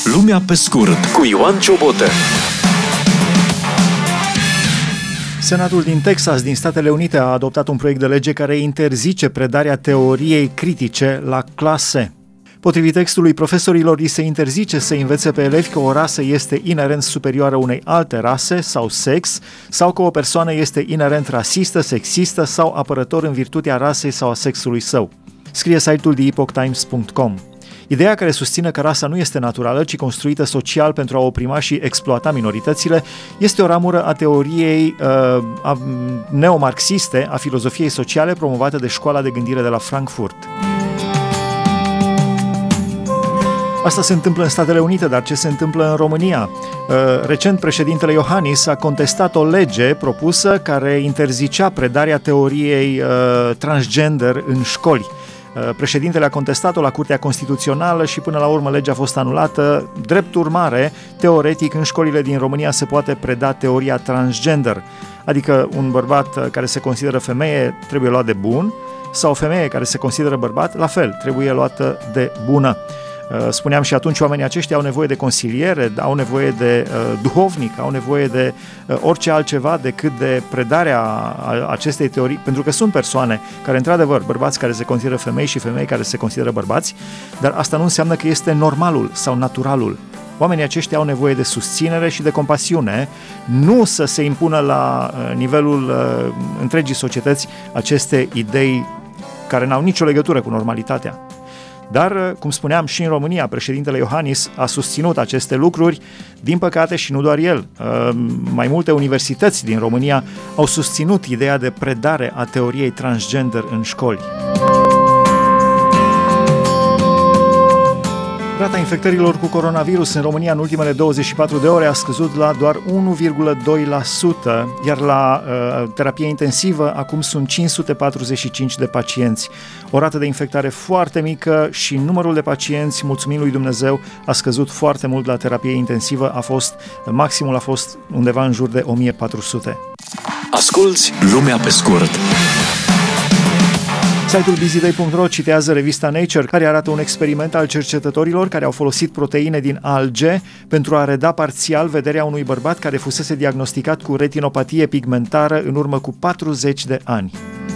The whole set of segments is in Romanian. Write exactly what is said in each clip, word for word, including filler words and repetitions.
Lumea pe scurt cu Ioan Ciobotă. Senatul din Texas, din Statele Unite, a adoptat un proiect de lege care interzice predarea teoriei critice la clase. Potrivit textului, profesorilor li se interzice să învețe pe elevi că o rasă este inerent superioară unei alte rase sau sex, sau că o persoană este inerent rasistă, sexistă sau apărător în virtutea rasei sau a sexului său. Scrie site-ul the epoch times punct com. Ideea care susține că rasa nu este naturală, ci construită social pentru a oprima și exploata minoritățile, este o ramură a teoriei uh, a, neomarxiste a filozofiei sociale promovată de școala de gândire de la Frankfurt. Asta se întâmplă în Statele Unite, dar ce se întâmplă în România? Recent, președintele Iohannis a contestat o lege propusă care interzicea predarea teoriei transgender în școli. Președintele a contestat-o la Curtea Constituțională și până la urmă legea a fost anulată. Drept urmare, teoretic, în școlile din România se poate preda teoria transgender, adică un bărbat care se consideră femeie trebuie luat de bun sau o femeie care se consideră bărbat, la fel, trebuie luată de bună. Spuneam și atunci, oamenii aceștia au nevoie de consiliere, au nevoie de uh, duhovnic, au nevoie de uh, orice altceva decât de predarea acestei teorii, pentru că sunt persoane care, într-adevăr, bărbați care se consideră femei și femei care se consideră bărbați, dar asta nu înseamnă că este normalul sau naturalul. Oamenii aceștia au nevoie de susținere și de compasiune, nu să se impună la uh, nivelul uh, întregii societăți aceste idei care n-au nicio legătură cu normalitatea. Dar, cum spuneam, și în România, președintele Iohannis a susținut aceste lucruri, din păcate și nu doar el. Mai multe universități din România au susținut ideea de predare a teoriei transgender în școli. Rata infectărilor cu coronavirus în România în ultimele douăzeci și patru de ore a scăzut la doar unu virgulă doi la sută, iar la uh, terapie intensivă acum sunt cinci sute patruzeci și cinci de pacienți. O rată de infectare foarte mică și numărul de pacienți, mulțumim lui Dumnezeu, a scăzut foarte mult la terapie intensivă, a fost, maximul a fost undeva în jur de o mie patru sute. Asculți Lumea pe scurt. Site-ul busyday punct ro citează revista Nature, care arată un experiment al cercetătorilor care au folosit proteine din alge pentru a reda parțial vederea unui bărbat care fusese diagnosticat cu retinopatie pigmentară în urmă cu patruzeci de ani.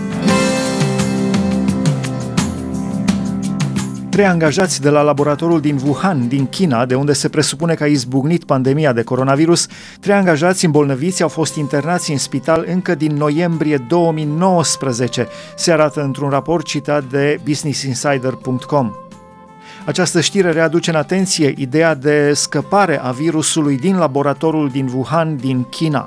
Trei angajați de la laboratorul din Wuhan, din China, de unde se presupune că a izbucnit pandemia de coronavirus, trei angajați îmbolnăviți au fost internați în spital încă din noiembrie două mii nouăsprezece, se arată într-un raport citat de business insider punct com. Această știre readuce în atenție ideea de scăpare a virusului din laboratorul din Wuhan, din China.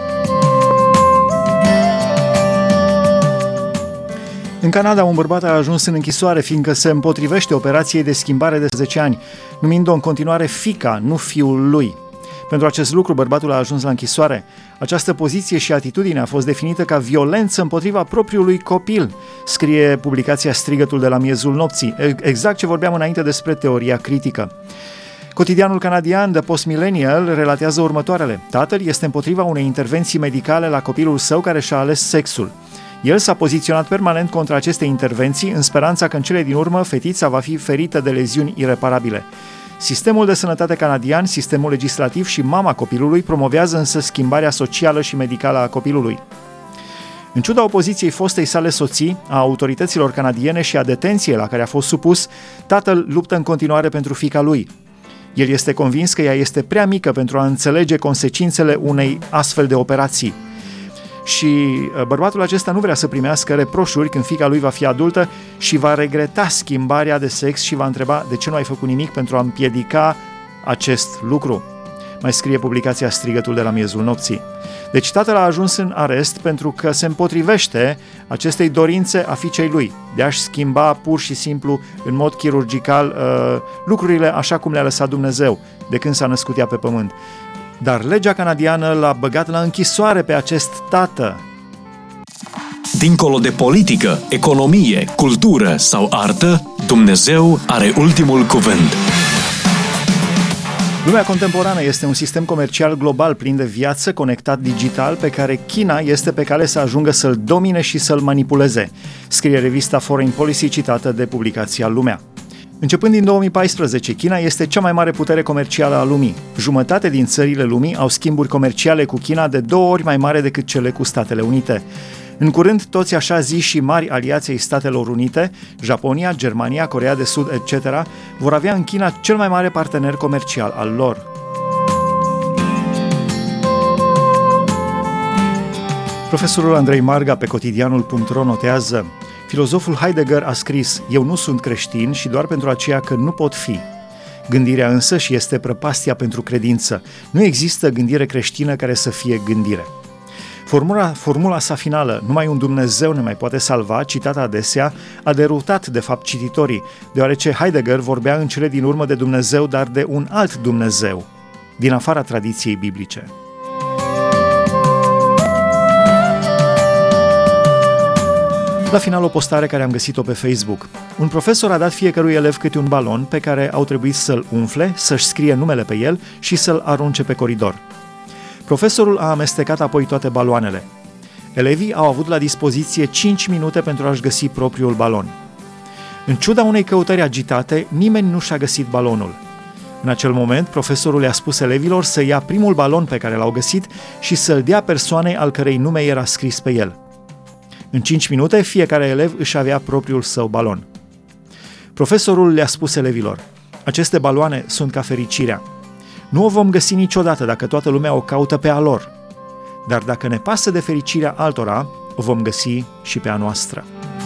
În Canada, un bărbat a ajuns în închisoare fiindcă se împotrivește operației de schimbare de zece ani, numind-o în continuare fiica, nu fiul lui. Pentru acest lucru, bărbatul a ajuns la închisoare. Această poziție și atitudine a fost definită ca violență împotriva propriului copil, scrie publicația Strigătul de la miezul nopții, exact ce vorbeam înainte despre teoria critică. Cotidianul canadian The Post Millennial relatează următoarele. Tatăl este împotriva unei intervenții medicale la copilul său care și-a ales sexul. El s-a poziționat permanent contra acestei intervenții în speranța că în cele din urmă fetița va fi ferită de leziuni ireparabile. Sistemul de sănătate canadian, sistemul legislativ și mama copilului promovează însă schimbarea socială și medicală a copilului. În ciuda opoziției fostei sale soții, a autorităților canadiene și a detenției la care a fost supus, tatăl luptă în continuare pentru fiica lui. El este convins că ea este prea mică pentru a înțelege consecințele unei astfel de operații. Și bărbatul acesta nu vrea să primească reproșuri când fiica lui va fi adultă și va regreta schimbarea de sex și va întreba de ce nu ai făcut nimic pentru a împiedica acest lucru. Mai scrie publicația Strigătul de la miezul nopții. Deci tatăl a ajuns în arest pentru că se împotrivește acestei dorințe a fiicei lui de a-și schimba pur și simplu în mod chirurgical uh, lucrurile așa cum le-a lăsat Dumnezeu de când s-a născut ea pe pământ. Dar legea canadiană l-a băgat la închisoare pe acest tată. Dincolo de politică, economie, cultură sau artă, Dumnezeu are ultimul cuvânt. Lumea contemporană este un sistem comercial global plin de viață, conectat digital, pe care China este pe cale să ajungă să-l domine și să-l manipuleze, scrie revista Foreign Policy citată de publicația Lumea. Începând din două mii paisprezece, China este cea mai mare putere comercială a lumii. Jumătate din țările lumii au schimburi comerciale cu China de două ori mai mare decât cele cu Statele Unite. În curând, toți așa ziși și mari aliați ai Statelor Unite, Japonia, Germania, Coreea de Sud, et cetera, vor avea în China cel mai mare partener comercial al lor. Profesorul Andrei Marga pe cotidianul punct ro notează: filozoful Heidegger a scris: "Eu nu sunt creștin și doar pentru aceea că nu pot fi." Gândirea însăși este prăpastia pentru credință. Nu există gândire creștină care să fie gândire. Formula, formula sa finală, "numai un Dumnezeu ne mai poate salva", citată adesea, a derutat de fapt cititorii, deoarece Heidegger vorbea în cele din urmă de Dumnezeu, dar de un alt Dumnezeu, din afara tradiției biblice. La final, o postare care am găsit-o pe Facebook. Un profesor a dat fiecărui elev câte un balon pe care au trebuit să-l umfle, să-și scrie numele pe el și să-l arunce pe coridor. Profesorul a amestecat apoi toate baloanele. Elevii au avut la dispoziție cinci minute pentru a-și găsi propriul balon. În ciuda unei căutări agitate, nimeni nu și-a găsit balonul. În acel moment, profesorul le-a spus elevilor să ia primul balon pe care l-au găsit și să-l dea persoanei al cărei nume era scris pe el. În cinci minute, fiecare elev își avea propriul său balon. Profesorul le-a spus elevilor: "Aceste baloane sunt ca fericirea. Nu o vom găsi niciodată dacă toată lumea o caută pe a lor. Dar dacă ne pasă de fericirea altora, o vom găsi și pe a noastră."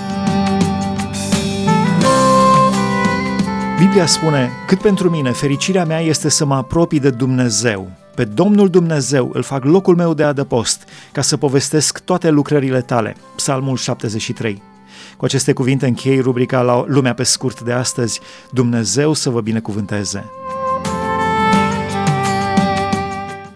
Biblia spune: "Cât pentru mine, fericirea mea este să mă apropii de Dumnezeu. Pe Domnul Dumnezeu îl fac locul meu de adăpost, ca să povestesc toate lucrările tale." Psalmul șaptezeci și trei. Cu aceste cuvinte închei rubrica la Lumea pe scurt de astăzi. Dumnezeu să vă binecuvânteze!